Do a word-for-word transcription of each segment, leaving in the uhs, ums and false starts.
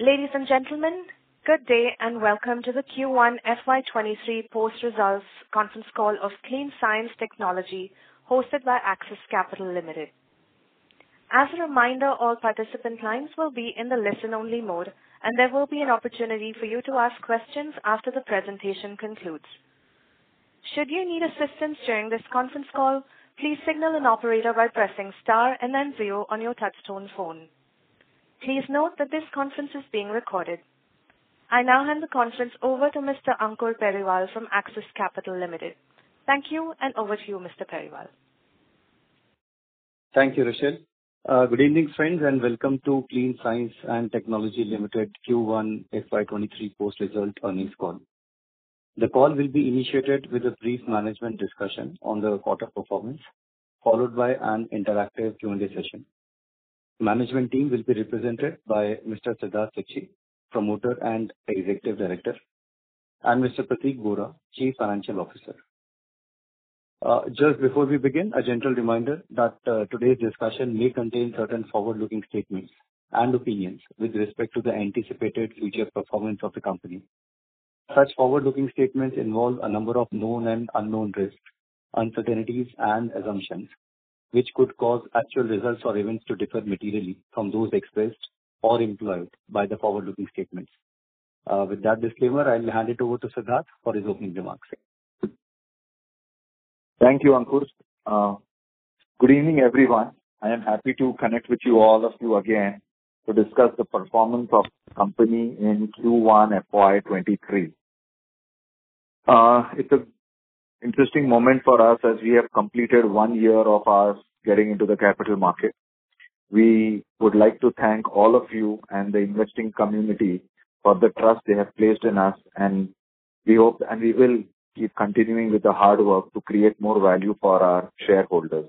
Ladies and gentlemen, good day and welcome to the Q one F Y twenty-three post-results conference call of Clean Science Technology, hosted by Axis Capital Limited. As a reminder, all participant lines will be in the listen-only mode, and there will be an opportunity for you to ask questions after the presentation concludes. Should you need assistance during this conference call, please signal an operator by pressing star and then zero on your touchtone phone. Please note that this conference is being recorded. I now hand the conference over to Mister Ankur Periwal from Axis Capital Limited. Thank you, and over to you, Mister Periwal. Thank you, Rochelle. Uh, good evening, friends, and welcome to Clean Science and Technology Limited Q one F Y twenty-three post-result earnings call. The call will be initiated with a brief management discussion on the quarter performance, followed by an interactive Q and A session. Management team will be represented by Mister Siddharth Sikchi, Promoter and Executive Director, and Mister Prateek Bora, Chief Financial Officer. Uh, just before we begin, a gentle reminder that uh, today's discussion may contain certain forward-looking statements and opinions with respect to the anticipated future performance of the company. Such forward-looking statements involve a number of known and unknown risks, uncertainties, and assumptions, which could cause actual results or events to differ materially from those expressed or implied by the forward-looking statements. Uh, with that disclaimer, I'll hand it over to Siddharth for his opening remarks. Thank you, Ankur. Uh, good evening, everyone. I am happy to connect with you, all of you again, to discuss the performance of the company in Q one F Y twenty-three. Uh, it's an interesting moment for us as we have completed one year of our getting into the capital market. We would like to thank all of you and the investing community for the trust they have placed in us, and we hope and we will keep continuing with the hard work to create more value for our shareholders.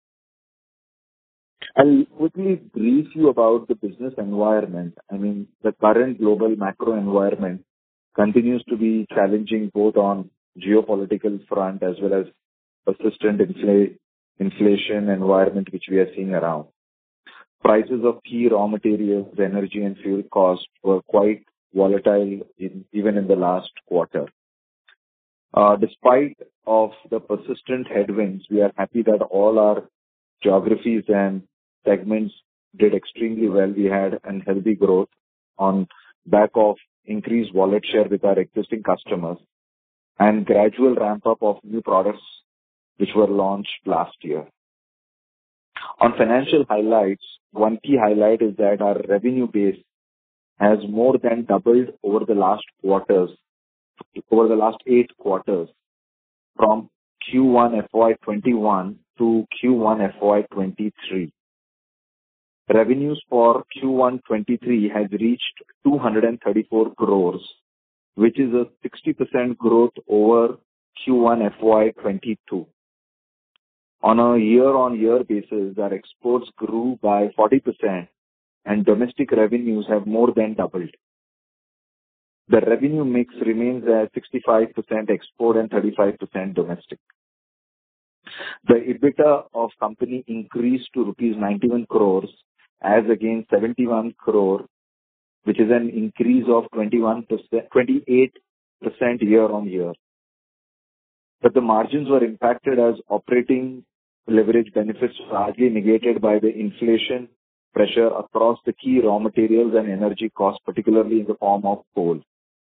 I'll quickly brief you about the business environment. I mean, the current global macro environment continues to be challenging both on geopolitical front as well as persistent infl- inflation environment which we are seeing around. Prices of key raw materials, energy and fuel costs were quite volatile in, even in the last quarter. Uh, despite of the persistent headwinds, we are happy that all our geographies and segments did extremely well. We had a healthy growth on back of increased wallet share with our existing customers and gradual ramp up of new products which were launched last year. On financial highlights, one key highlight is that our revenue base has more than doubled over the last quarters, over the last eight quarters, from Q one F Y twenty-one to Q one F Y twenty-three. Revenues for Q one twenty-three has reached two hundred thirty-four crores, which is a sixty percent growth over Q one F Y twenty-two. On a year-on-year basis, our exports grew by forty percent and domestic revenues have more than doubled. The revenue mix remains at sixty-five percent export and thirty-five percent domestic. The EBITDA of company increased to rupees ninety-one crores as against seventy-one crore, which is an increase of twenty-one percent, twenty-eight percent year-on-year. But the margins were impacted as operating leverage benefits largely negated by the inflation pressure across the key raw materials and energy costs, particularly in the form of coal.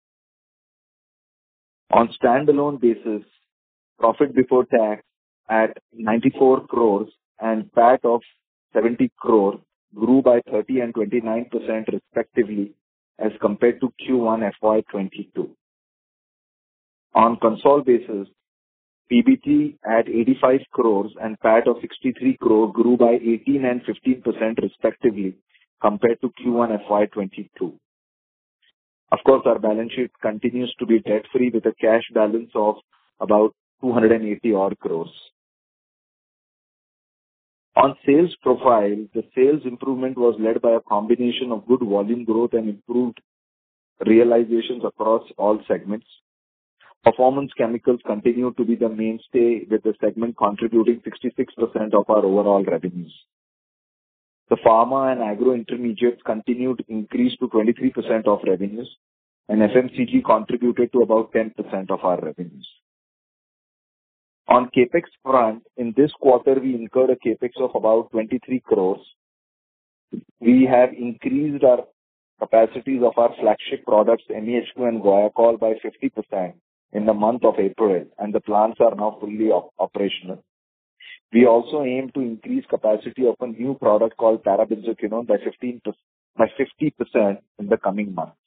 On standalone basis, profit before tax at ninety-four crores and P A T of seventy crore grew by thirty and twenty-nine percent respectively as compared to Q one F Y twenty-two. On consol basis, P B T at eighty-five crores and P A T of sixty-three crore grew by eighteen and fifteen percent respectively compared to Q one F Y twenty-two. Of course, our balance sheet continues to be debt-free with a cash balance of about two hundred eighty odd crores. On sales profile, the sales improvement was led by a combination of good volume growth and improved realizations across all segments. Performance chemicals continue to be the mainstay, with the segment contributing sixty-six percent of our overall revenues. The pharma and agro intermediates continued to increase to twenty-three percent of revenues, and F M C G contributed to about ten percent of our revenues. On CapEx front, in this quarter, we incurred a CapEx of about twenty-three crores. We have increased our capacities of our flagship products, M E H two and Guaiacol, by fifty percent in the month of April, and the plants are now fully op- operational. We also aim to increase capacity of a new product called Parabenzoquinone by fifteen percent, by fifty percent in the coming months.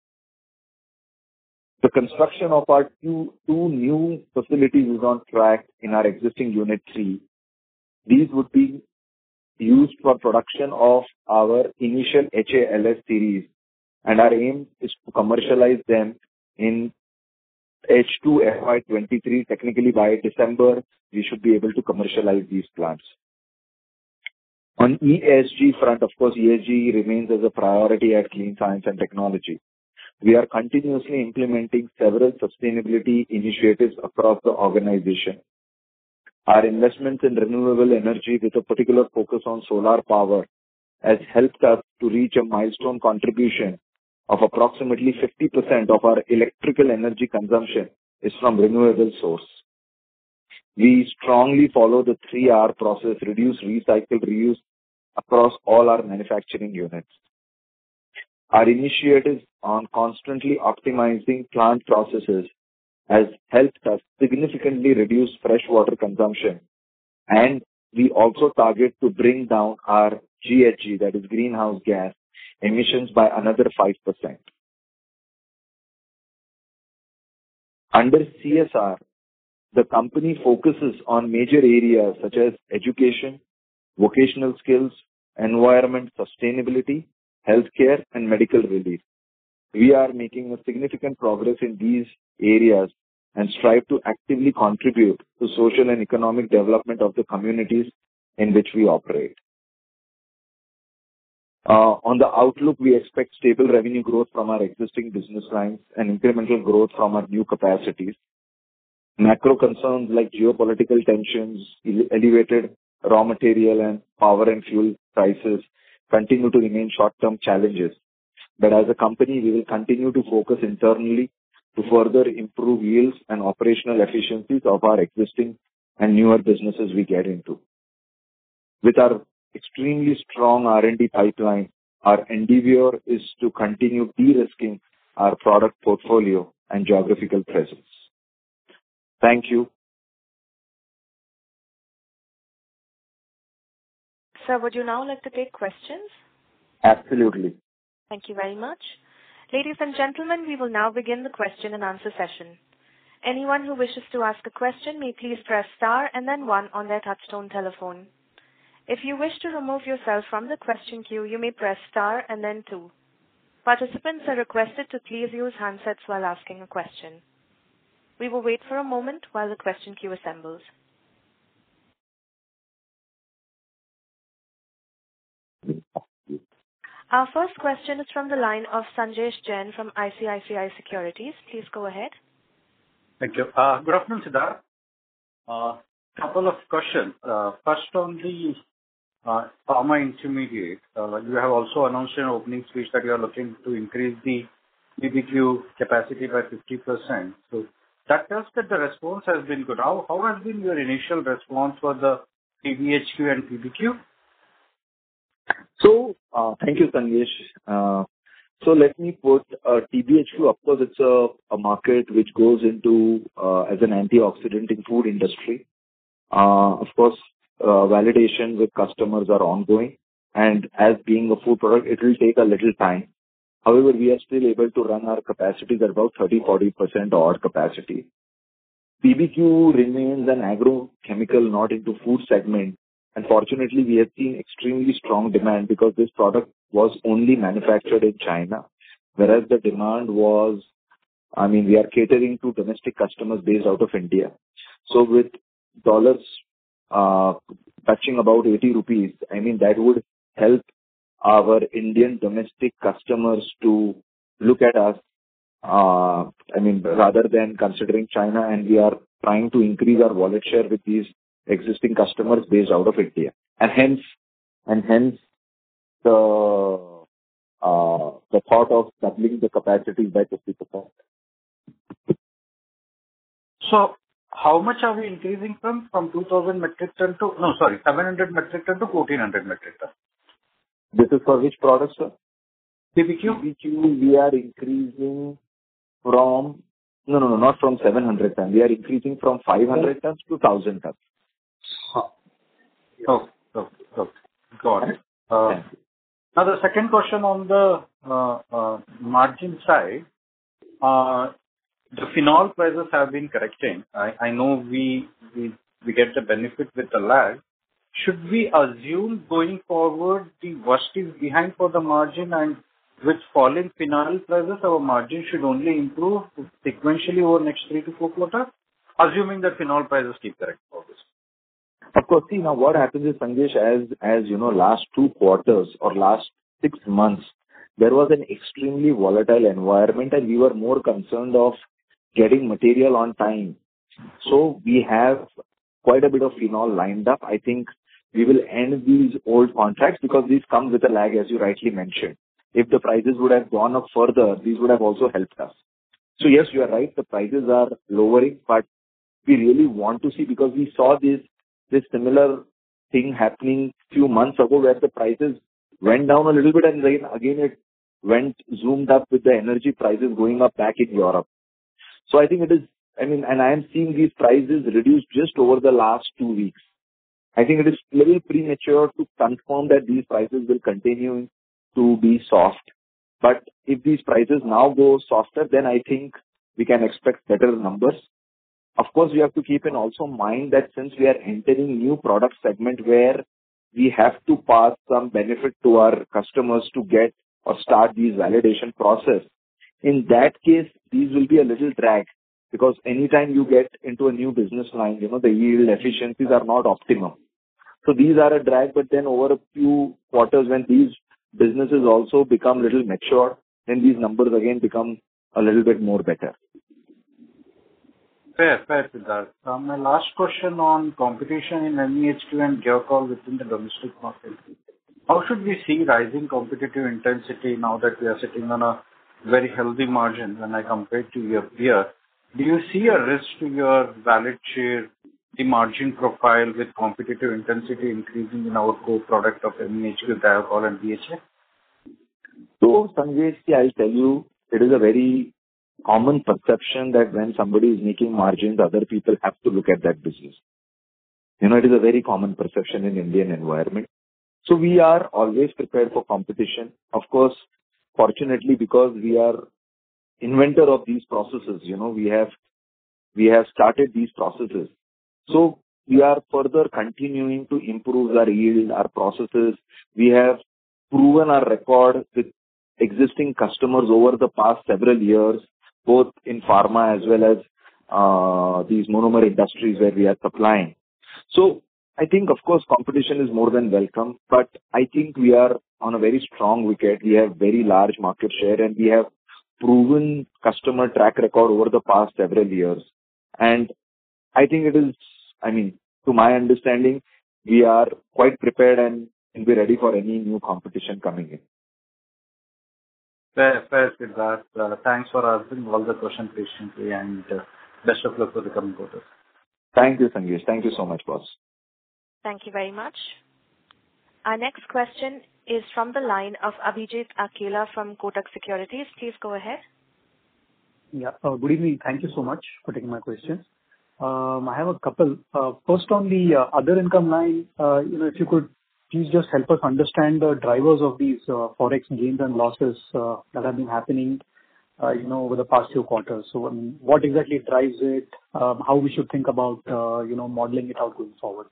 The construction of our two, two new facilities is on track in our existing Unit three. These would be used for production of our initial H A L S series, and our aim is to commercialize them in H two F Y twenty-three. Technically, by December, we should be able to commercialize these plants. On E S G front, of course, E S G remains as a priority at Clean Science and Technology. We are continuously implementing several sustainability initiatives across the organization. Our investments in renewable energy with a particular focus on solar power has helped us to reach a milestone contribution of approximately fifty percent of our electrical energy consumption is from renewable source. We strongly follow the three R process, reduce, recycle, reuse across all our manufacturing units. Our initiatives on constantly optimizing plant processes has helped us significantly reduce freshwater consumption, and we also target to bring down our G H G, that is greenhouse gas, emissions by another five percent. Under C S R, the company focuses on major areas such as education, vocational skills, environment sustainability, healthcare, and medical relief. We are making a significant progress in these areas and strive to actively contribute to social and economic development of the communities in which we operate. Uh, on the outlook, we expect stable revenue growth from our existing business lines and incremental growth from our new capacities. Macro concerns like geopolitical tensions, ele- elevated raw material and power and fuel prices continue to remain short-term challenges. But as a company, we will continue to focus internally to further improve yields and operational efficiencies of our existing and newer businesses we get into. With our extremely strong R and D pipeline, our endeavor is to continue de-risking our product portfolio and geographical presence. Thank you. Sir, would you now like to take questions? Absolutely. Thank you very much. Ladies and gentlemen, we will now begin the question and answer session. Anyone who wishes to ask a question may please press star and then one on their touchtone telephone. If you wish to remove yourself from the question queue, you may press star and then two. Participants are requested to please use handsets while asking a question. We will wait for a moment while the question queue assembles. Our first question is from the line of Sanjesh Jain from I C I C I Securities. Please go ahead. Thank you. Uh, good afternoon, Siddharth. Uh, couple of questions. Uh, first on the uh, pharma intermediate, uh, you have also announced in an opening speech that you are looking to increase the P B Q capacity by fifty percent. So that tells that the response has been good. How, how has been your initial response for the P B H Q and P B Q? So, uh, thank you, Sanjesh. Uh, so let me put uh, T B H Q, of course, it's a, a market which goes into uh, as an antioxidant in food industry. Uh, of course, uh, validation with customers are ongoing, and as being a food product, it will take a little time. However, we are still able to run our capacities at about thirty to forty percent odd capacity. P B Q remains an agrochemical, not into food segment. And fortunately, we have seen extremely strong demand because this product was only manufactured in China, whereas the demand was, I mean, we are catering to domestic customers based out of India. So with dollars uh, touching about eighty rupees, I mean, that would help our Indian domestic customers to look at us, uh, I mean, rather than considering China, and we are trying to increase our wallet share with these existing customers based out of India. And hence, and hence, the uh, the thought of doubling the capacity by fifty percent. So how much are we increasing from? From two thousand metric ton to, no, sorry, seven hundred metric ton to fourteen hundred metric ton. This is for which product, sir? P P Q? P P Q, we are increasing from, no, no, no, not from seven hundred tons. We are increasing from five hundred tons to one thousand tons. Huh. Oh, okay, okay. Got it. Uh, now the second question on the uh, uh, margin side, uh, the phenol prices have been correcting. I, I know we, we we get the benefit with the lag. Should we assume going forward the worst is behind for the margin, and with falling phenol prices, our margin should only improve sequentially over next three to four quarters, assuming that phenol prices keep correcting for this? Of course, see, now what happens is, Sanjesh, as, as you know, last two quarters or last six months, there was an extremely volatile environment and we were more concerned of getting material on time. So we have quite a bit of phenol lined up. I think we will end these old contracts because these come with a lag, as you rightly mentioned. If the prices would have gone up further, these would have also helped us. So yes, you are right, the prices are lowering, but we really want to see, because we saw this this similar thing happening few months ago where the prices went down a little bit and then again it went zoomed up with the energy prices going up back in Europe. So I think it is, I mean, and I am seeing these prices reduced just over the last two weeks. I think it is a little premature to confirm that these prices will continue to be soft. But if these prices now go softer, then I think we can expect better numbers. Of course, we have to keep in also mind that since we are entering new product segment where we have to pass some benefit to our customers to get or start these validation process, in that case, these will be a little drag, because anytime you get into a new business line, you know, the yield efficiencies are not optimum. So these are a drag, but then over a few quarters when these businesses also become a little mature, then these numbers again become a little bit more better. Fair, fair, Siddharth. Uh, my last question on competition in M E H Q and Geocol within the domestic market. How should we see rising competitive intensity now that we are sitting on a very healthy margin when I compare to your peer? Do you see a risk to your valid share, the margin profile with competitive intensity increasing in our core product of M E H Q, Geocol and B H A? So, Sanjay, I'll tell you, it is a very common perception that when somebody is making margins, other people have to look at that business. You know, it is a very common perception in Indian environment. So we are always prepared for competition. Of course, fortunately, because we are inventor of these processes, you know, we have, we have started these processes. So we are further continuing to improve our yield, our processes. We have proven our record with existing customers over the past several years, both in pharma as well as uh, these monomer industries where we are supplying. So I think, of course, competition is more than welcome, but I think we are on a very strong wicket. We have very large market share and we have proven customer track record over the past several years. And I think it is, I mean, to my understanding, we are quite prepared and will be ready for any new competition coming in. Fair, fair, Siddharth. Uh, thanks for answering all the questions patiently, and uh, best of luck for the coming quarters. Thank you, Sanjesh. Thank you so much, boss. Thank you very much. Our next question is from the line of Abhijit Akela from Kotak Securities. Please go ahead. Yeah, uh, good evening. Thank you so much for taking my questions. Um, I have a couple. Uh, first, on the uh, other income line, uh, you know, if you could please just help us understand the drivers of these uh, forex gains and losses uh, that have been happening, uh, you know, over the past few quarters. So, um, what exactly drives it? Um, how we should think about, uh, you know, modeling it out going forward?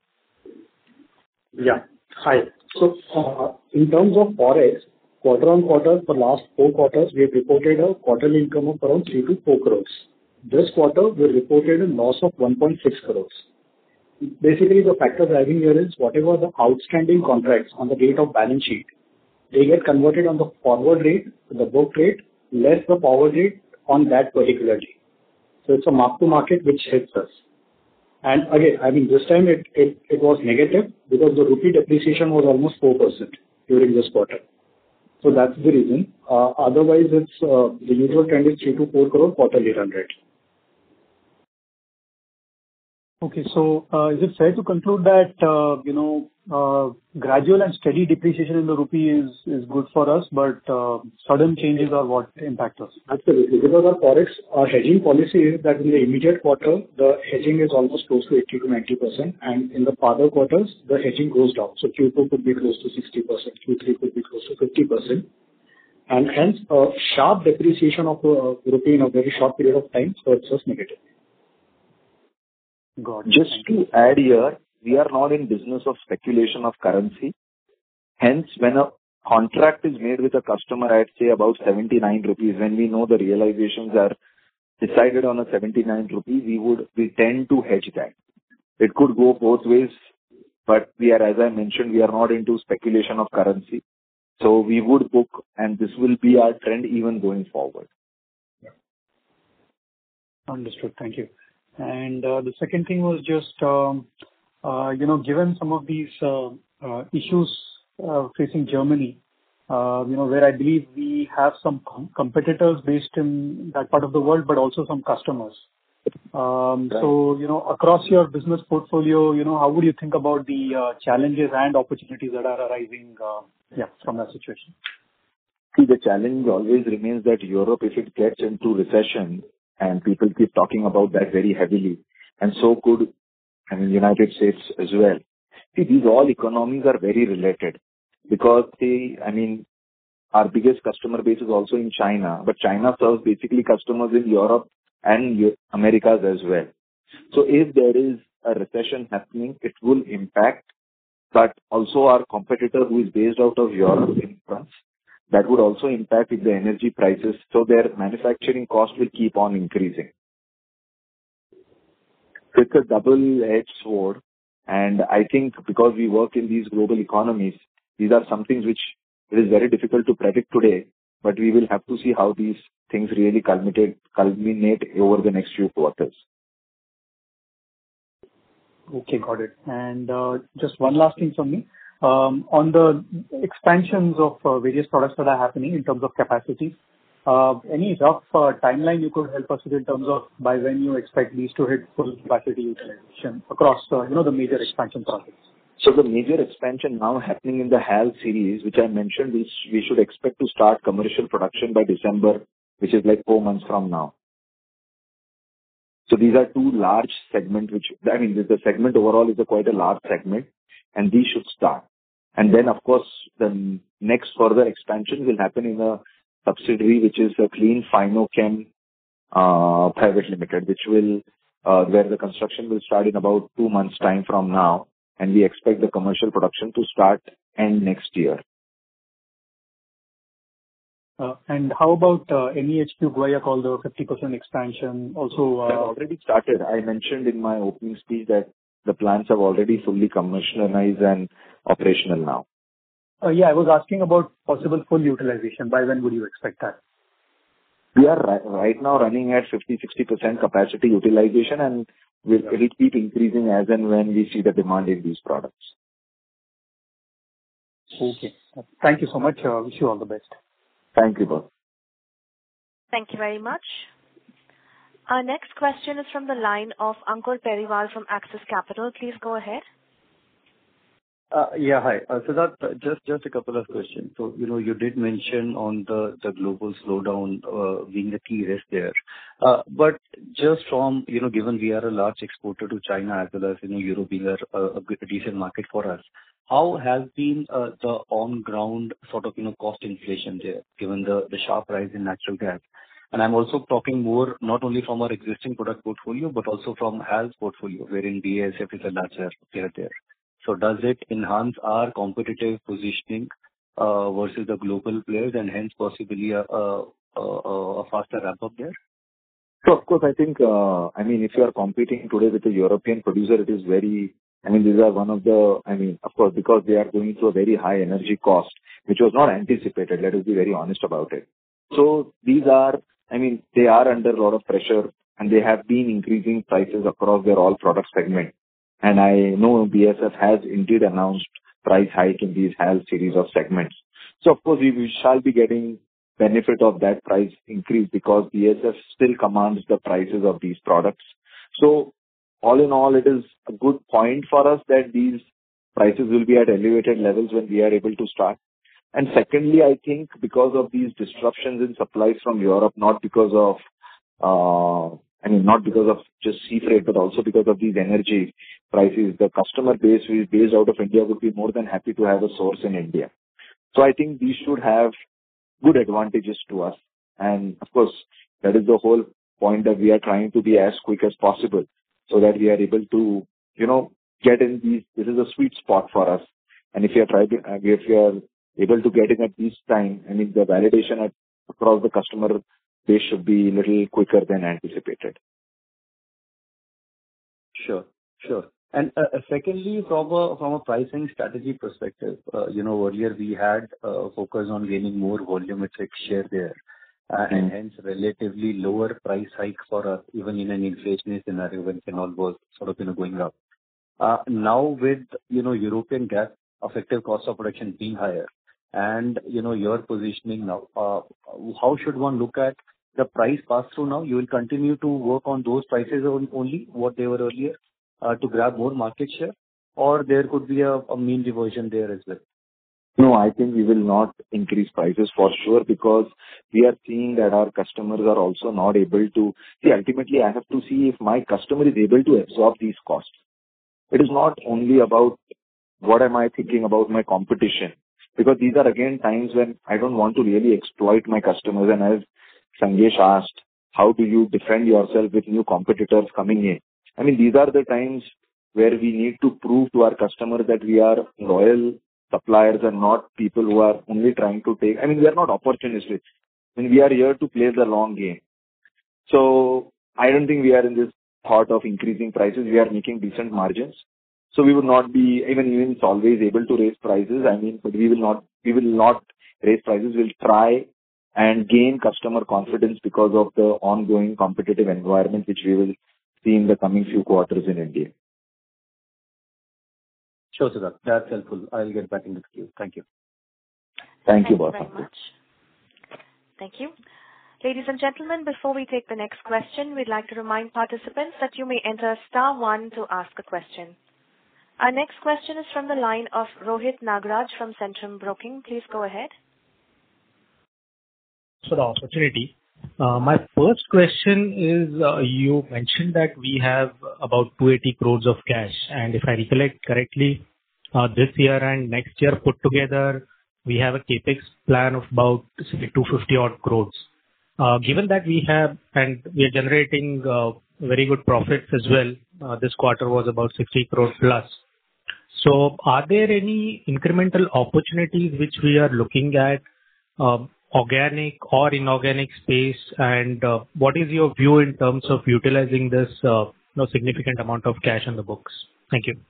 Yeah. Hi. So, uh, in terms of forex, quarter on quarter for last four quarters, we have reported a quarterly income of around three to four crores. This quarter, we reported a loss of one point six crores. Basically, the factor driving here is whatever the outstanding contracts on the date of balance sheet, they get converted on the forward rate, the book rate, less the forward rate on that particular day. So it's a mark to market which hits us. And again, I mean, this time it, it, it was negative because the rupee depreciation was almost four percent during this quarter. So that's the reason. Uh, Otherwise, it's uh, the usual trend is three to four crore quarterly run rate. Okay. So, uh, is it fair to conclude that, uh, you know, uh, gradual and steady depreciation in the rupee is is good for us, but uh, sudden changes are what impact us? Absolutely. Because our Forex, our hedging policy is that in the immediate quarter, the hedging is almost close to eighty to ninety percent, and in the further quarters, the hedging goes down. So Q two could be close to sixty percent, Q three could be close to fifty percent. And hence, a sharp depreciation of the rupee in a very short period of time hurts us negative. Got it. Just to add here, we are not in business of speculation of currency. Hence, when a contract is made with a customer at, say, about seventy-nine rupees, when we know the realizations are decided on a seventy-nine rupees, we would, we tend to hedge that. It could go both ways, but we are, as I mentioned, we are not into speculation of currency. So we would book, and this will be our trend even going forward. Understood. Thank you. And uh, the second thing was just, um, uh, you know, given some of these uh, uh, issues uh, facing Germany, uh, you know, where I believe we have some com- competitors based in that part of the world, but also some customers. Um, Right. So, you know, across your business portfolio, you know, how would you think about the uh, challenges and opportunities that are arising, uh, yeah, from that situation? See, the challenge always remains that Europe, if it gets into recession, and people keep talking about that very heavily, and so could, I mean, United States as well. See, these all economies are very related because they, I mean, our biggest customer base is also in China, but China serves basically customers in Europe and U- Americas as well. So if there is a recession happening, it will impact, but also our competitor who is based out of Europe in France, that would also impact if the energy prices, so their manufacturing cost will keep on increasing. So it's a double-edged sword, and I think because we work in these global economies, these are some things which it is very difficult to predict today, but we will have to see how these things really culminate, culminate over the next few quarters. Okay, got it. And uh, just one last thing from me. Um, On the expansions of uh, various products that are happening in terms of capacity, uh, any rough uh, timeline you could help us with in terms of by when you expect these to hit full capacity utilization across, uh, you know, the major expansion projects? So the major expansion now happening in the H A L series, which I mentioned, we, we should expect to start commercial production by December, which is like four months from now. So these are two large segments, which, I mean, the segment overall is a quite a large segment, and these should start. And then, of course, the next further expansion will happen in a subsidiary, which is a Clean Finochem uh, Private Limited, which will, uh, where the construction will start in about two months' time from now, and we expect the commercial production to start end next year. Uh, And how about uh, N E H Q Guaiacol, the fifty percent expansion also? That uh, already started. I mentioned in my opening speech that the plants have already fully commercialized and operational now. uh, Yeah, I was asking about possible full utilization. By when would you expect that? We are ri- right now running at fifty to sixty percent capacity utilization, and we'll, it'll keep increasing as and when we see the demand in these products. Okay. Thank you so much. Uh, Wish you all the best. Thank you, boss. Thank you very much. Our next question is from the line of Ankur Periwal from Axis Capital. Please go ahead. Uh, Yeah, hi. Uh, Siddharth, uh, just just a couple of questions. So, you know, you did mention on the the global slowdown uh, being the key risk there. Uh, But just from, you know, given we are a large exporter to China as well as, you know, Europe being a a- a good- a decent market for us, how has been uh, the on-ground sort of, you know, cost inflation there, given the the sharp rise in natural gas? And I'm also talking more not only from our existing product portfolio, but also from H A L's portfolio, wherein B A S F is a larger player there. So does it enhance our competitive positioning uh, versus the global players and hence possibly a a- a- a faster ramp-up there? So of course, I think, uh, I mean, if you are competing today with a European producer, it is very, I mean, these are one of the, I mean, of course, because they are going through a very high energy cost, which was not anticipated. Let us be very honest about it. So these are, I mean, they are under a lot of pressure, and they have been increasing prices across their all product segment. And I know B A S F has indeed announced price hike in these H A L series of segments. So of course, we, we shall be getting benefit of that price increase because B S F still commands the prices of these products. So all in all, it is a good point for us that these prices will be at elevated levels when we are able to start. And secondly, I think because of these disruptions in supplies from Europe, not because of, uh, I mean, not because of just sea freight, but also because of these energy prices, the customer base who is based out of India would be more than happy to have a source in India. So I think these should have good advantages to us. And of course, that is the whole point that we are trying to be as quick as possible so that we are able to, you know, get in these. This is a sweet spot for us. And if we are trying to, if we are able to get in at this time, I mean, the validation at, across the customer base should be a little quicker than anticipated. Sure, sure. And uh, secondly, from a from a pricing strategy perspective, uh, you know, earlier we had uh, focus on gaining more volumetric share there, uh, mm-hmm. and hence relatively lower price hike for us, even in an inflationary scenario when phenol was sort of, you know, going up. Uh, now with, you know, European gas effective cost of production being higher and, you know, your positioning now, uh, how should one look at the price pass through now? You will continue to work on those prices only, what they were earlier, uh, to grab more market share, or there could be a, a mean reversion there as well? No, I think we will not increase prices for sure because we are seeing that our customers are also not able to see. Ultimately, I have to see if my customer is able to absorb these costs. It is not only about what am I thinking about my competition, because these are again times when I don't want to really exploit my customers. And as Sangesh asked, how do you defend yourself with new competitors coming in? I mean, these are the times where we need to prove to our customers that we are loyal suppliers and not people who are only trying to take. I mean, we are not opportunistic. I mean, we are here to play the long game. So I don't think we are in this thought of increasing prices. We are making decent margins. So we would not be, even even it's always able to raise prices. I mean, but we will not, we will not raise prices. We'll try and gain customer confidence because of the ongoing competitive environment, which we will see in the coming few quarters in India. Sure, Siddharth. That's helpful. I'll get back into the queue. Thank you. Thank you, boss. Thank you very much. Thank you. Ladies and gentlemen, before we take the next question, we'd like to remind participants that you may enter star one to ask a question. Our next question is from the line of Rohit Nagraj from Centrum Broking. Please go ahead. For the opportunity. Uh, my first question is, uh, you mentioned that we have about two hundred eighty crores of cash, and if I recollect correctly, uh, this year and next year put together, we have a capex plan of about say, two hundred fifty odd crores. Uh, given that we have, and we are generating uh, very good profits as well, uh, this quarter was about sixty crores plus. So are there any incremental opportunities which we are looking at, uh, organic or inorganic space, and uh, what is your view in terms of utilizing this uh, you know, significant amount of cash on the books? Thank you.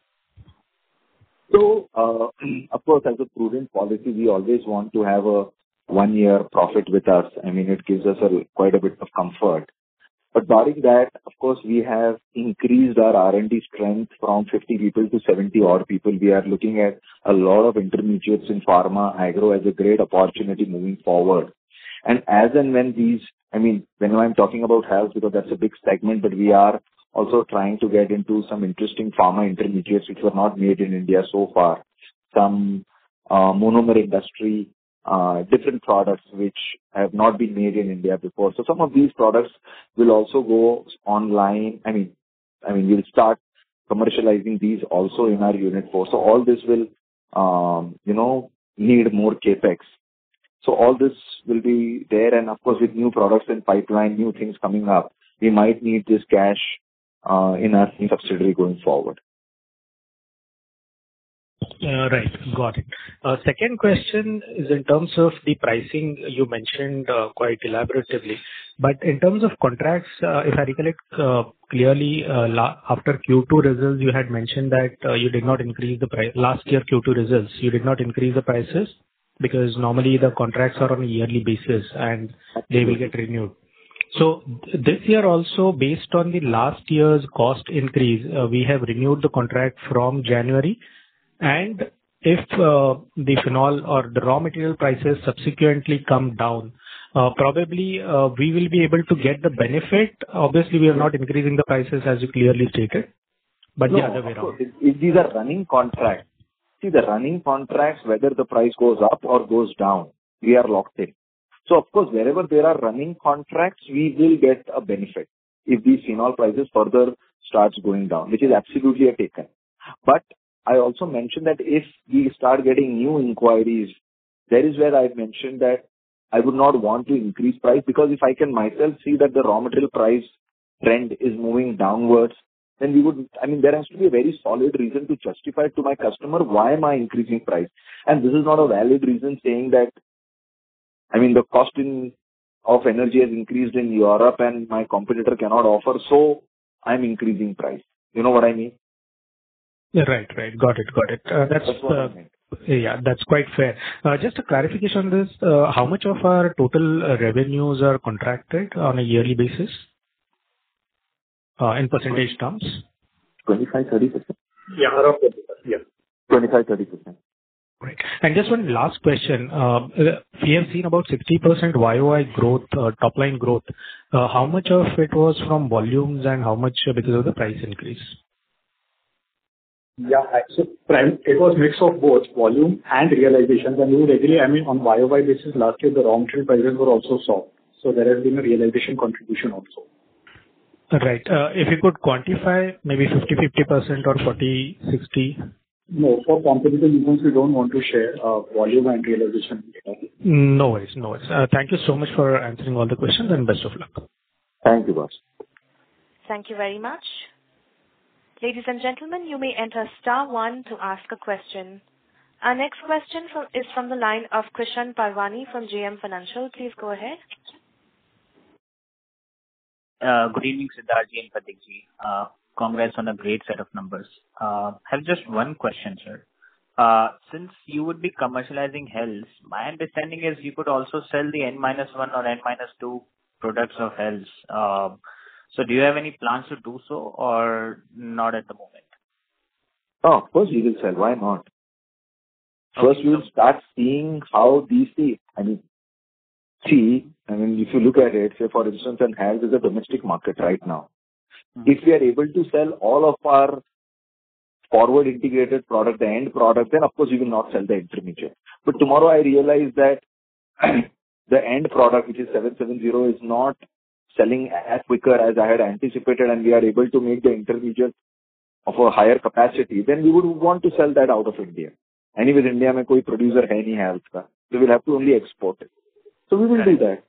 So, uh, of course, as a prudent policy, we always want to have a one-year profit with us. I mean, it gives us a, quite a bit of comfort. But barring that, of course, we have increased our R and D strength from fifty people to seventy odd people. We are looking at a lot of intermediates in pharma, agro as a great opportunity moving forward. And as and when these, I mean, when I'm talking about health, because that's a big segment, but we are also trying to get into some interesting pharma intermediates which were not made in India so far. Some uh, monomer industry, Uh, different products which have not been made in India before. So some of these products will also go online. I mean, I mean, we'll start commercializing these also in our unit four. So all this will, um, you know, need more capex. So all this will be there. And of course, with new products in pipeline, new things coming up, we might need this cash uh, in our subsidiary going forward. Uh, right. Got it. Uh, second question is in terms of the pricing you mentioned uh, quite elaboratively, but in terms of contracts, uh, if I recollect uh, clearly, uh, la- after Q two results, you had mentioned that uh, you did not increase the price. Last year Q two results, you did not increase the prices because normally the contracts are on a yearly basis and they will get renewed. So this year also, based on the last year's cost increase, uh, we have renewed the contract from January. And if uh, the phenol or the raw material prices subsequently come down, uh, probably uh, we will be able to get the benefit. Obviously, we are not increasing the prices as you clearly stated, but No, the other way of around. course. If if these are running contracts, see the running contracts, whether the price goes up or goes down, we are locked in. So of course, wherever there are running contracts, we will get a benefit if these phenol prices further starts going down, which is absolutely a taken. But I also mentioned that if we start getting new inquiries, there is where I mentioned that I would not want to increase price, because if I can myself see that the raw material price trend is moving downwards, then we would, I mean, there has to be a very solid reason to justify to my customer why am I increasing price. And this is not a valid reason saying that, I mean, the cost in of energy has increased in Europe and my competitor cannot offer, so I'm increasing price. You know what I mean? Yeah, right, right. Got it, got it. Uh, that's That's what I uh, meant. yeah, that's quite fair. Uh, just a clarification on this: uh, how much of our total uh, revenues are contracted on a yearly basis, uh, in percentage terms? twenty-five to thirty percent. Yeah, around twenty percent. Yeah. twenty-five to thirty percent. Right. And just one last question. Uh, We have seen about sixty percent Y O Y growth, uh, top line growth. Uh, How much of it was from volumes and how much uh, because of the price increase? Yeah. I- So prime, it was mix of both volume and realizations. And you would agree, I mean, on Y O Y basis, last year, the raw material prices were also soft, so there has been a realization contribution also. Right. Uh, If you could quantify maybe fifty-fifty percent or forty-sixty? No, for competitive reasons, we don't want to share uh, volume and realization data. No worries. No worries. Uh, Thank you so much for answering all the questions, and best of luck. Thank you, boss. Thank you very much. Ladies and gentlemen, you may enter star one to ask a question. Our next question from, is from the line of Krishan Parwani from J M Financial. Please go ahead. Uh, Good evening, Siddharth and Pratik ji. Uh, Congrats on a great set of numbers. Uh, I have just one question, sir. Uh, Since you would be commercializing Hells, my understanding is you could also sell the N minus one or N minus two products of Hells. Uh, So do you have any plans to do so or not at the moment? Oh, of course we will sell. Why not? First, Okay, we will so- start seeing how these see. I mean, see, I mean, if you look at it, say for instance, and Hells is a domestic market right now. Hmm. If we are able to sell all of our forward integrated product, the end product, then of course we will not sell the intermediate. But tomorrow I realize that the end product, which is seven seventy, is not selling as quicker as I had anticipated, and we are able to make the intermediate of a higher capacity, then we would want to sell that out of India. Anyways, India mein koi producer hai nahi Hells ka, so we'll have to only export it. So we will do that.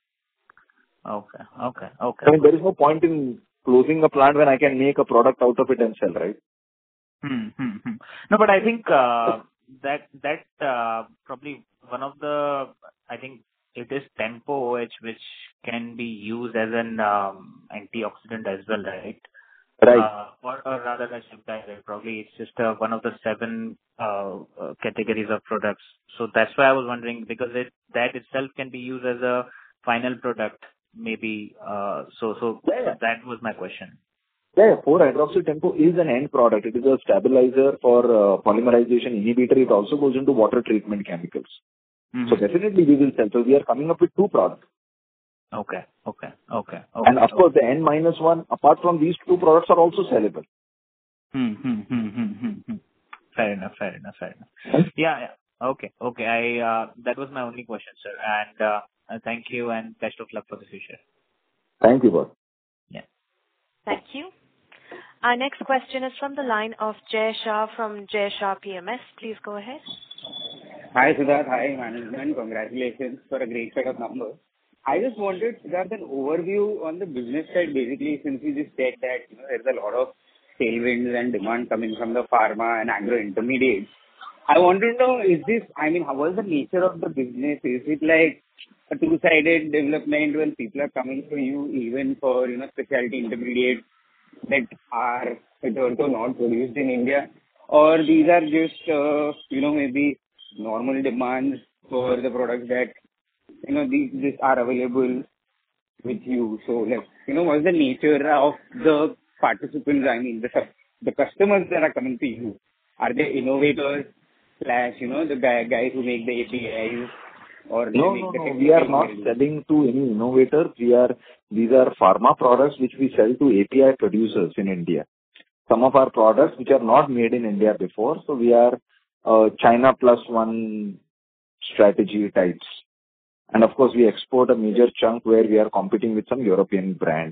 Okay. Okay. Okay. I mean, there is no point in closing a plant when I can make a product out of it and sell, right? Hmm, hmm, hmm. No, but I think uh, that that uh, probably one of the, I think it is Tempo O H, which can be used as an um, antioxidant as well, right? Right. Uh, or, or rather, I should say, right? Probably it's just uh, one of the seven uh, uh, categories of products. So that's why I was wondering, because it that itself can be used as a final product, maybe. Uh, so so Yeah, yeah. that was my question. Yeah, four hydroxyl tempo is an end product. It is a stabilizer for uh, polymerization inhibitor. It also goes into water treatment chemicals. Mhm. So definitely we will sell. So we are coming up with two products. Okay, okay, okay, okay. And of course the N minus one, apart from these two products, are also sellable. Hmm, hmm, hmm, hmm, hmm, hmm. Fair enough, fair enough, fair enough. Right? Yeah, yeah. Okay, okay. I uh, that was my only question, sir. And uh, uh, thank you, and best of luck for the future. Thank you, boss. Yeah. Thank you. Our next question is from the line of Jay Shah from Jay Shah P M S. Please go ahead. Hi, Siddharth. Hi, management. Congratulations for a great set of numbers. I just wanted, Siddharth, an overview on the business side, basically, since you just said that, you know, there's a lot of tailwinds and demand coming from the pharma and agro intermediates. I want to know, is this, I mean, how was the nature of the business? Is it like a two-sided development when people are coming to you even for, you know, specialty intermediates that are also not produced in India? Or these are just, uh, you know, maybe normal demands for the products that, you know, these, these are available with you. So, like, you know, what's the nature of the participants? I mean, the, the customers that are coming to you, are they innovators? slash, you know, the guy, guys who make the A P Is or they No, make no, the no. technical We are not ingredients? selling to any innovators. We are, these are pharma products which we sell to A P I producers in India. Some of our products which are not made in India before, so we are uh, China plus one strategy types. And of course, we export a major chunk where we are competing with some European brands.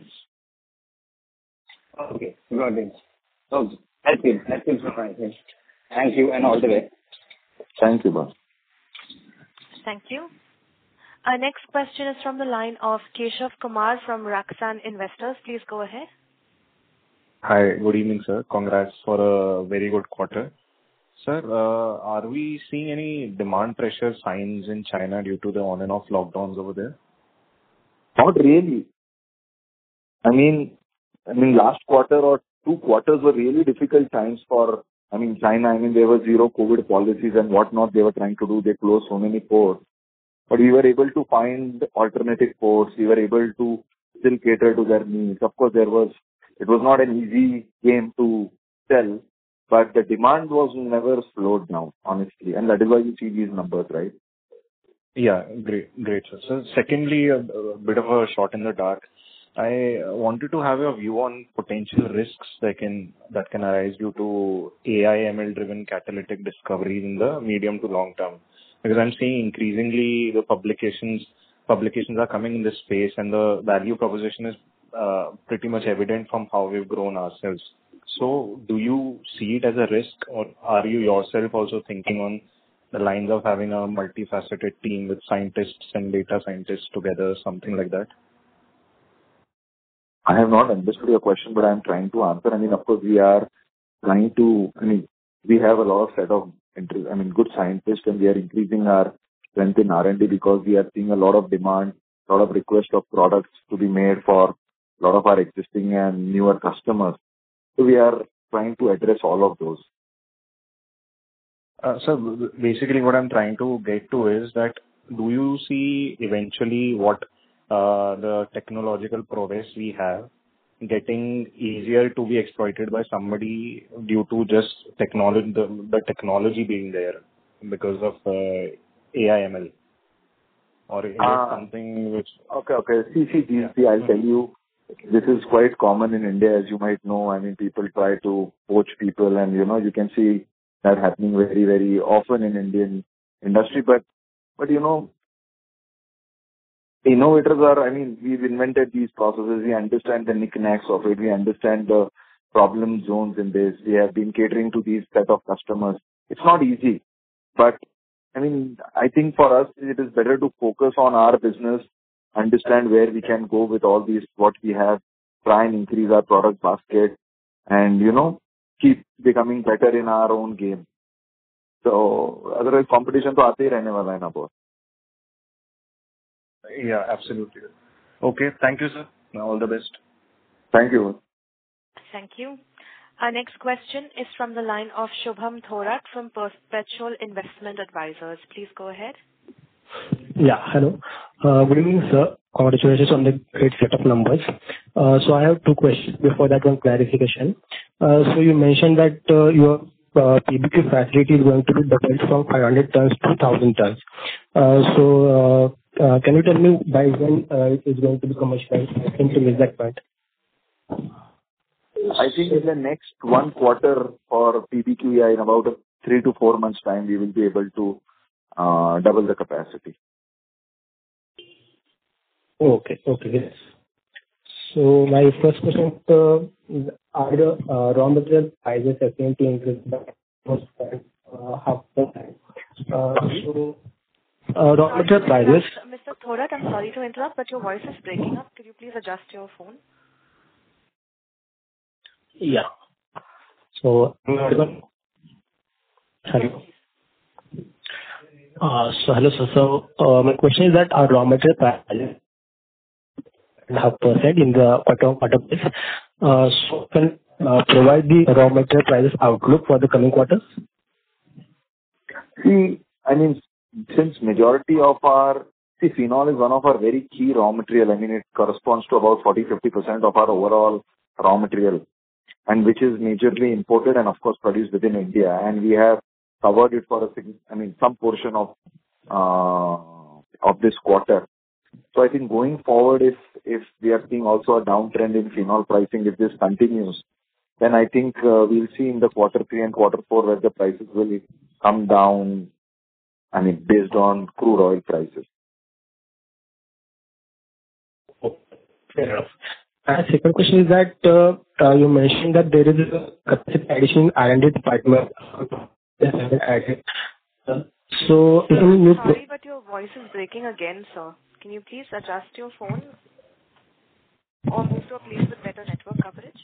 Okay, got it. Okay, that's it. That's it for my side. Thank you and all the best. Thank you, boss. Thank you. Our next question is from the line of Keshav Kumar from Raksan Investors. Please go ahead. Hi. Good evening, sir. Congrats for a very good quarter. Sir, uh, are we seeing any demand pressure signs in China due to the on and off lockdowns over there? Not really. I mean, I mean, last quarter or two quarters were really difficult times for, I mean, China. I mean, there were zero COVID policies and whatnot they were trying to do. They closed so many ports. But we were able to find alternative ports. We were able to still cater to their needs. Of course, there was, it was not an easy game to sell, but the demand was never slowed down, honestly. And that is why you see these numbers, right? Yeah, great, great, sir. So secondly, a, a bit of a shot in the dark. I wanted to have your view on potential risks that can that can arise due to A I M L driven catalytic discoveries in the medium to long term. Because I'm seeing increasingly the publications publications are coming in this space, and the value proposition is uh, pretty much evident from how we've grown ourselves. So, do you see it as a risk, or are you yourself also thinking on the lines of having a multifaceted team with scientists and data scientists together, something like that? I have not understood your question, but I'm trying to answer. I mean, of course, we are trying to, I mean, we have a lot of set of, I mean, good scientists, and we are increasing our strength in R and D because we are seeing a lot of demand, a lot of request of products to be made for a lot of our existing and newer customers. So we are trying to address all of those. Uh, so basically what I'm trying to get to is that do you see eventually what uh, the technological progress we have getting easier to be exploited by somebody due to just technology, the, the technology being there because of uh, A I M L? Or is uh, it something which... Okay, okay. See, see, see, yeah. see I'll mm-hmm. tell you, this is quite common in India, as you might know. I mean, people try to poach people, and, you know, you can see that happening very, very often in Indian industry. But, but you know, innovators are, I mean, we've invented these processes. We understand the knickknacks of it. We understand the problem zones in this. We have been catering to these set of customers. It's not easy. But, I mean, I think for us, it is better to focus on our business, understand where we can go with all these, what we have, try and increase our product basket, and, you know, keep becoming better in our own game. So, otherwise, competition to aate hi rehne wala hai na boss. Yeah, absolutely. Okay, thank you, sir. All the best. Thank you. Thank you. Our next question is from the line of Shubham Thorat from Perpetual Investment Advisors. Please go ahead. Yeah, hello. Uh, good evening, sir. Congratulations on the great set of numbers. Uh, so I have two questions. Before that, one clarification. Uh, so you mentioned that uh, your uh, P B Q facility is going to be doubled from five hundred tons to one thousand tons. Uh, so uh, uh, can you tell me by when uh, it is going to be commercialized? I think to miss that part. I think in the next one quarter for P B Q, yeah, in about a three to four months time, we will be able to uh, double the capacity. Okay, okay, yes. So my first question uh, is, are the uh, raw material prices going to increase by uh, half the time? Uh, so uh, raw material prices. Mister Thorat, I'm sorry to interrupt, but your voice is breaking up. Could you please adjust your phone? Yeah. So, hello. Uh, so, hello, sir. So, uh, my question is that our raw material price half percent in the quarter quarter base. Uh, so, can uh, provide the raw material prices outlook for the coming quarters? See, I mean, since majority of our see, phenol is one of our very key raw material. I mean, it corresponds to about forty to fifty percent of our overall raw material, and which is majorly imported and of course produced within India. And we have covered it for a sign- I mean, some portion of uh, of this quarter. So I think going forward, if if we are seeing also a downtrend in phenol pricing, if this continues, then I think uh, we'll see in the quarter three and quarter four where the prices will come down, I mean, based on crude oil prices. Fair enough. And second question is that uh, uh, you mentioned that there is a capacity addition in R and D department. Added. Uh, so, Sir, any new sorry, but your voice is breaking again, sir. Can you please adjust your phone or move to a place with better network coverage?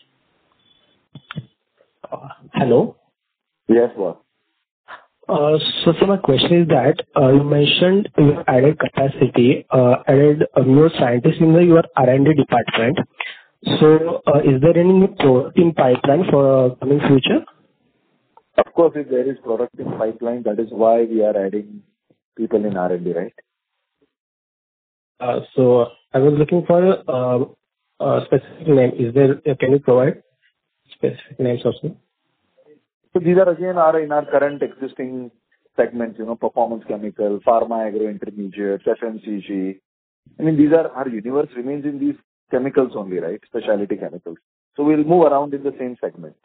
uh, hello? Yes, what? Uh, So so my question is that uh, you mentioned you have added capacity, uh, added a new scientist in the your R and D department. So uh, is there any new product in pipeline for uh, coming future? Of course, if there is product in pipeline, that is why we are adding people in R and D, right? Uh, So I was looking for uh, a specific name. Is there? uh, Can you provide specific names also? So these are again are in our current existing segments, you know, performance chemical, pharma, agro intermediates, F M C G. I mean, these are, our universe remains in these chemicals only, right? Specialty chemicals. So we'll move around in the same segment.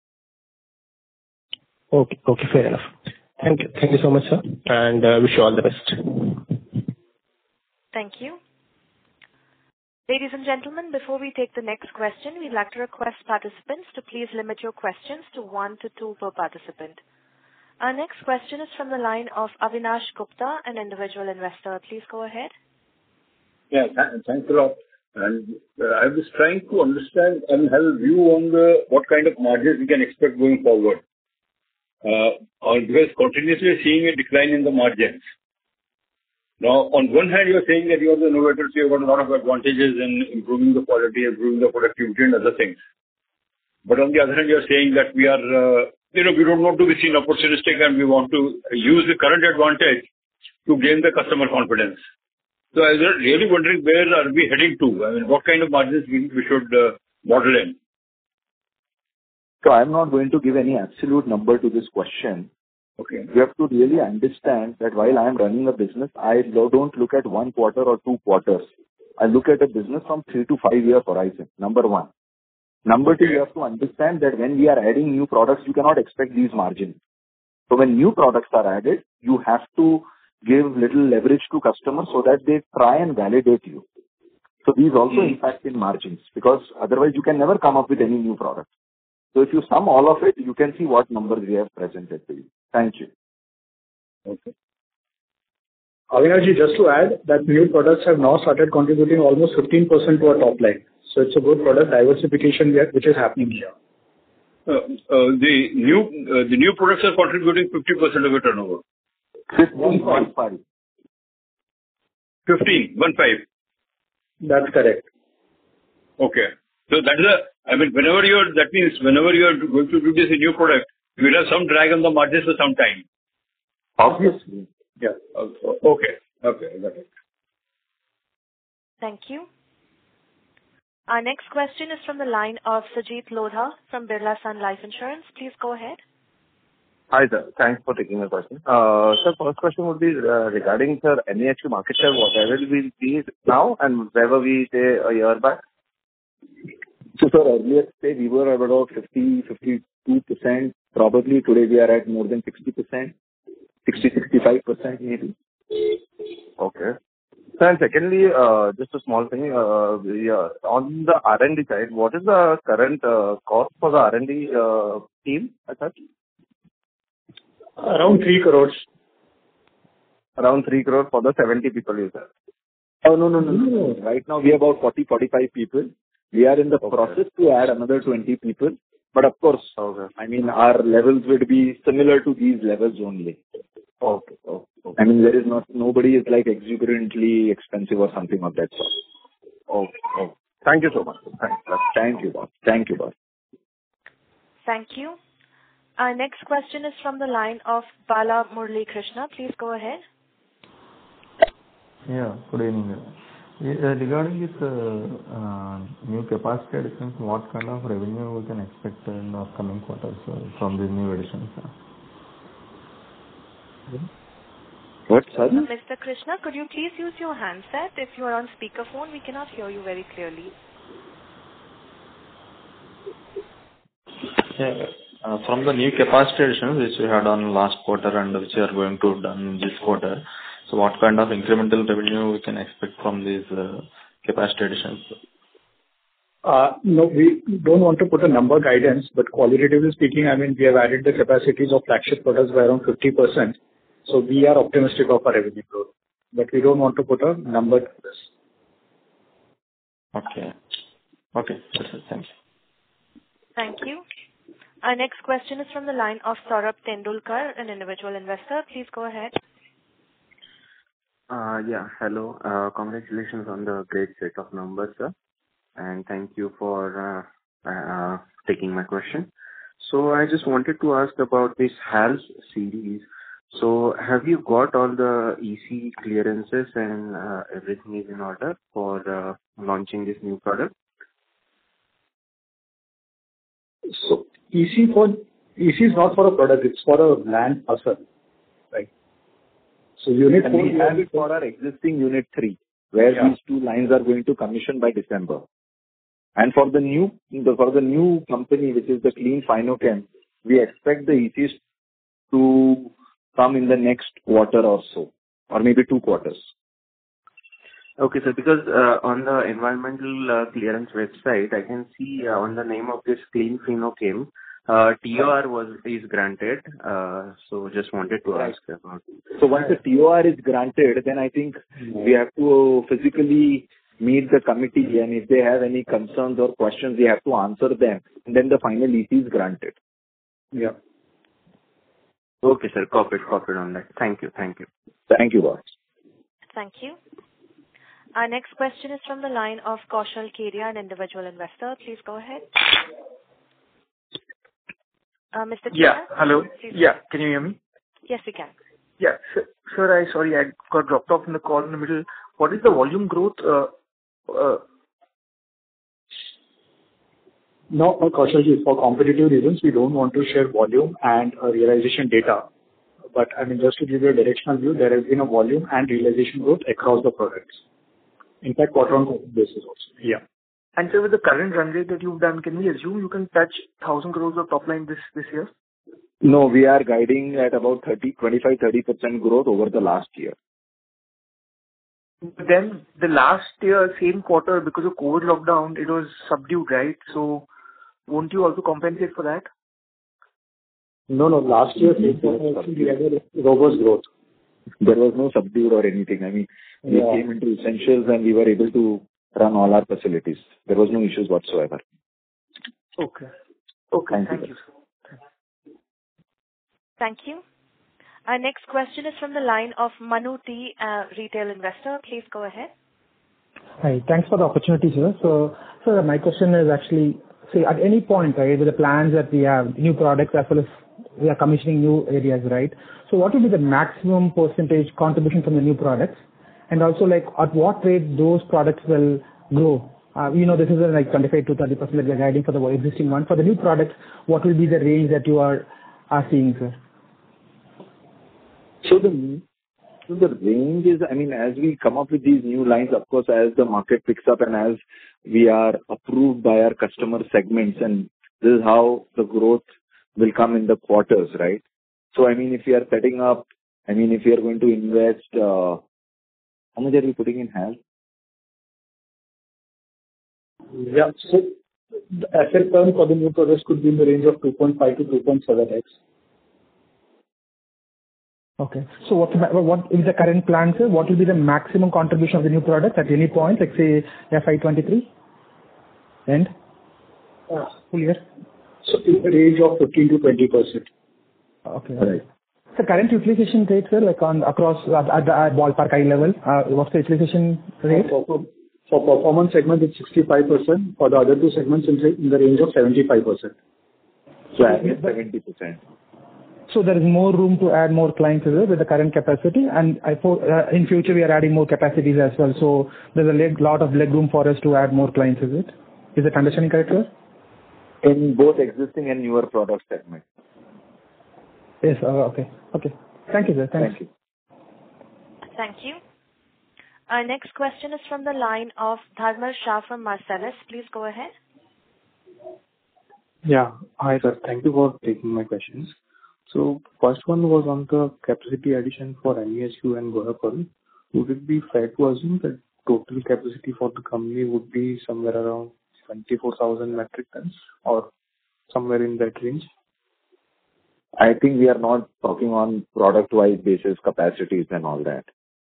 Okay. Okay, fair enough. Thank you. Thank you so much, sir, and uh, wish you all the best. Thank you. Ladies and gentlemen, before we take the next question, we'd like to request participants to please limit your questions to one to two per participant. Our next question is from the line of Avinash Gupta, an individual investor. Please go ahead. Yeah, th- thanks a lot. And uh, I was trying to understand and have a view on the what kind of margins we can expect going forward. Uh, or because continuously seeing a decline in the margins. Now, on one hand, you're saying that you are the innovators, you have got a lot of advantages in improving the quality, improving the productivity and other things. But on the other hand, you're saying that we are, uh, you know, we don't want to be seen opportunistic and we want to use the current advantage to gain the customer confidence. So I was really wondering where are we heading to? I mean, what kind of margins we, we should uh, model in? So I'm not going to give any absolute number to this question. Okay. You have to really understand that while I am running a business, I don't look at one quarter or two quarters. I look at a business from three to five year horizon, number one. Number two, you have to understand that when we are adding new products, you cannot expect these margins. So when new products are added, you have to give little leverage to customers so that they try and validate you. So these also impact in margins because otherwise you can never come up with any new product. So if you sum all of it, you can see what numbers we have presented to you. Thank you. Okay. Avinash, just to add that new products have now started contributing almost fifteen percent to our top line. So it's a good product diversification yet, which is happening here. Uh, uh, the new uh, the new products are contributing fifty percent of your turnover. fifteen point five. fifteen, one five. That's correct. Okay. So that is a, I mean, whenever you're, that means whenever you're going to do this a new product, you will have some drag on the margins for some time. Obviously. Yeah. Okay. Okay. Got it. Thank you. Our next question is from the line of Sajit Lodha from Birla Sun Life Insurance. Please go ahead. Hi, sir. Thanks for taking my question. Uh, Sir, first question would be uh, regarding, sir, N A H Q market share, what level we see now and where were we, say, a year back? So, sir, earlier, say, we were about fifty, fifty-two percent. Probably today we are at more than sixty percent. sixty, sixty-five percent maybe. Okay. Sir, and secondly, uh, just a small thing, uh, yeah, on the R and D side, what is the current uh, cost for the R and D uh, team as such? Around three crores. Around three crores for the seventy people you said? Oh, no, no, no, no. Right now we have about forty, forty-five people. We are in the okay. process to add another twenty people. But of course, okay. I mean, our levels would be similar to these levels only. Okay. okay. okay. I mean, there is not, nobody is like exuberantly expensive or something of that sort. Okay. okay. Thank you so much. Thanks. Thank you, boss. Thank you, boss. Thank you. Our next question is from the line of Bala Murali Krishna. Please go ahead. Yeah, good evening. Uh, regarding this uh, uh, new capacity additions, what kind of revenue we can expect in the upcoming quarters uh, from these new additions? What, sorry? Uh, Mister Krishna, could you please use your handset? If you are on speakerphone, we cannot hear you very clearly. Yeah. Uh, From the new capacity addition which we had done last quarter and which we are going to done this quarter, so what kind of incremental revenue we can expect from these uh, capacity additions? Uh, No, we don't want to put a number guidance, but qualitatively speaking, I mean, we have added the capacities of flagship products by around fifty percent. So we are optimistic of our revenue growth, but we don't want to put a number to this. Okay. Okay. That's it. Thank you. Thank you. Our next question is from the line of Saurabh Tendulkar, an individual investor. Please go ahead. Uh, yeah, hello. Uh, congratulations on the great set of numbers, sir. And thank you for uh, uh, taking my question. So I just wanted to ask about this HALS series. So have you got all the E C clearances and uh, everything is in order for uh, launching this new product? So E C for E C is not for a product, it's for a land parcel, right? So unit And four, we have it for our existing unit three, where Yeah. these two lines are going to commission by December. And for the new, the, for the new company, which is the Clean Finochem, we expect the E Cs to come in the next quarter or so, or maybe two quarters. Okay, sir, because uh, on the environmental uh, clearance website, I can see uh, on the name of this Clean Finochem, uh, T O R was is granted. Uh, so just wanted to Right. ask about it. So once the T O R is granted, then I think we have to physically meet the committee, and if they have any concerns or questions, we have to answer them. And then the final E C is granted. Yeah. Okay, sir, copy it, copy it on that. Thank you, thank you. Thank you, boss. Thank you. Our next question is from the line of Kaushal Kedia, an individual investor. Please go ahead. Uh, Mister Kedia? Yeah. Hello. Please. Yeah. Can you hear me? Yes, we can. Yeah. Sir, sir, I sorry, I got dropped off in the call in the middle. What is the volume growth? Uh, uh, No, no, Kaushalji, for competitive reasons, we don't want to share volume and uh, realization data. But I mean, just to give you a directional view, there has been a volume and realization growth across the products. In fact, quarter-on-quarter basis also. Yeah. and sir, with the current run rate that you've done, can we assume you can touch one thousand crores of top line this this year? No, we are guiding at about thirty, twenty-five, thirty percent growth over the last year. But then the last year, same quarter, because of COVID lockdown, it was subdued, right? So won't you also compensate for that? No, no, last year, same quarter, actually, we had a robust growth. There was no subdued or anything. I mean, we Yeah. came into essentials and we were able to run all our facilities. There was no issues whatsoever. Okay. Okay. Thank Thank, you. you, sir. Thank you. Our next question is from the line of Manu T, uh, retail investor. Please go ahead. Hi. Thanks for the opportunity, sir. So, sir, my question is actually, say, at any point, right, with the plans that we have, new products as well as we are commissioning new areas, right? So what will be the maximum percentage contribution from the new products? And also, like, at what rate those products will grow? Uh, you know, this is uh, like twenty-five to thirty percent that we are guiding for the existing one. For the new products, what will be the range that you are, are seeing, sir? So the so the range is, I mean, as we come up with these new lines, of course, as the market picks up and as we are approved by our customer segments, and this is how the growth will come in the quarters, right? So, I mean, if we are setting up, I mean, if we are going to invest, uh, how much are we putting in HALS? Yeah. So the asset turn for the new products could be in the range of two point five to two point seven x. Okay. So what what is the current plan, sir? What will be the maximum contribution of the new products at any point, like say F Y twenty-three? And Uh, full year? So in the range of fifteen to twenty percent. Okay. Right. So current utilization rate, sir, like on across at at the at ballpark high level, uh, what's the utilization rate? For for performance segment, it's sixty-five percent. For the other two segments, it's in the range of seventy-five percent. So I guess seventy percent. So there is more room to add more clients, is it, with the current capacity? And I thought, uh, in future, we are adding more capacities as well. So there's a leg, lot of leg room for us to add more clients, is it? Is that understanding correct, sir? In both existing and newer product segments. Yes. uh, Okay. Okay. Thank you, sir. Thanks. Thank you. Thank you. Our next question is from the line of Dharmar Shah from Marcellus. Please go ahead. Yeah. Hi, sir. Thank you for taking my questions. So first one was on the capacity addition for M E H Q and Gorakhpur. Would it be fair to assume that total capacity for the company would be somewhere around twenty-four thousand metric tons or somewhere in that range? I think we are not talking on product-wise basis, capacities and all that.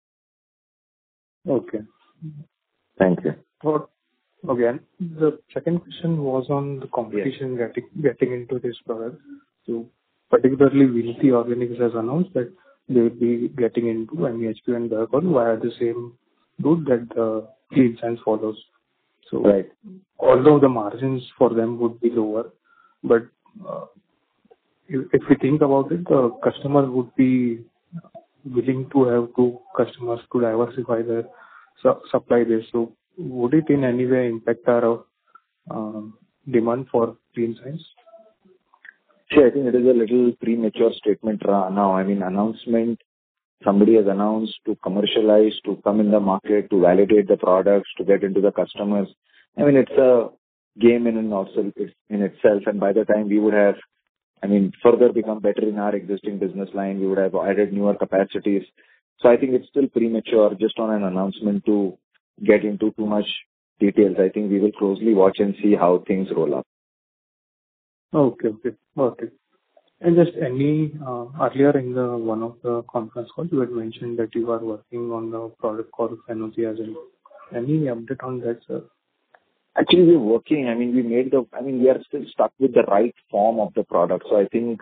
Okay. Thank you. For, again, the second question was on the competition yes. getting getting into this product. So particularly Vinati Organics has announced that they will be getting into M E H Q and Gorakhpur via the same route that the Clean Science follows. So right. although the margins for them would be lower, but uh, if, if we think about it, the customer would be willing to have two customers to diversify their su- supply base. So would it in any way impact our uh, demand for Clean Science? See, I think it is a little premature statement now. I mean, announcement, somebody has announced to commercialize, to come in the market, to validate the products, to get into the customers. I mean, it's a game in, in itself. And by the time we would have, I mean, further become better in our existing business line, we would have added newer capacities. So I think it's still premature just on an announcement to get into too much details. I think we will closely watch and see how things roll up. Okay, okay. Got it. And just any, uh, earlier in the one of the conference calls, you had mentioned that you are working on the product called Phenothiazole. Any update on that, sir? Actually, we're working. I mean, we made the, I mean, we are still stuck with the right form of the product. So I think,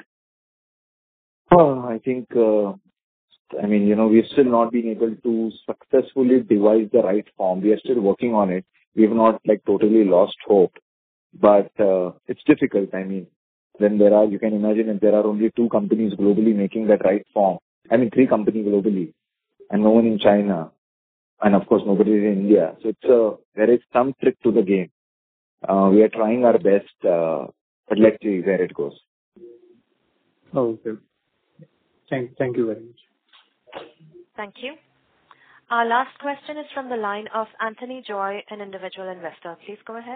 uh, I think, uh, I mean, you know, we've still not been able to successfully devise the right form. We are still working on it. We've not like totally lost hope, but uh, it's difficult. I mean, when there are, you can imagine if there are only two companies globally making that right form. I mean, three companies globally and no one in China. And of course, nobody in India. So it's a, there is some trick to the game. Uh, we are trying our best, uh, but let's see where it goes. Oh, okay. Thank, thank you very much. Thank you. Our last question is from the line of Anthony Joy, an individual investor. Please go ahead.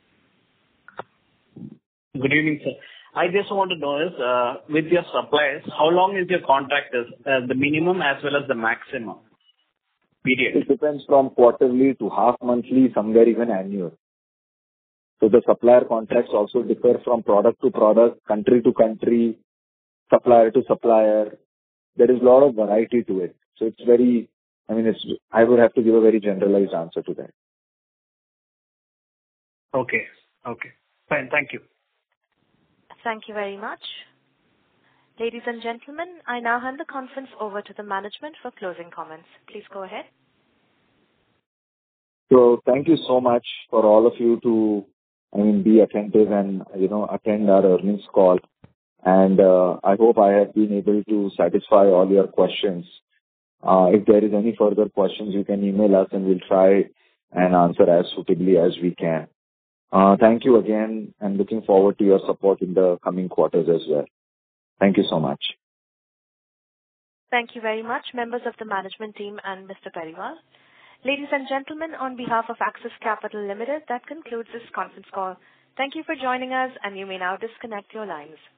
Good evening, sir. I just want to know is, uh, with your suppliers, how long is your contract is, uh, the minimum as well as the maximum period? It depends from quarterly to half monthly, somewhere even annual. So the supplier contracts also differ from product to product, country to country, supplier to supplier. There is a lot of variety to it. So it's very, I mean, it's, I would have to give a very generalized answer to that. Okay. Okay. Fine. Thank you. Thank you very much. Ladies and gentlemen, I now hand the conference over to the management for closing comments. Please go ahead. So thank you so much for all of you to, I mean, be attentive and, you know, attend our earnings call. And uh, I hope I have been able to satisfy all your questions. Uh, if there is any further questions, you can email us and we'll try and answer as suitably as we can. Uh, thank you again and looking forward to your support in the coming quarters as well. Thank you so much. Thank you very much, members of the management team and Mister Periwal. Ladies and gentlemen, on behalf of Axis Capital Limited, that concludes this conference call. Thank you for joining us, and you may now disconnect your lines.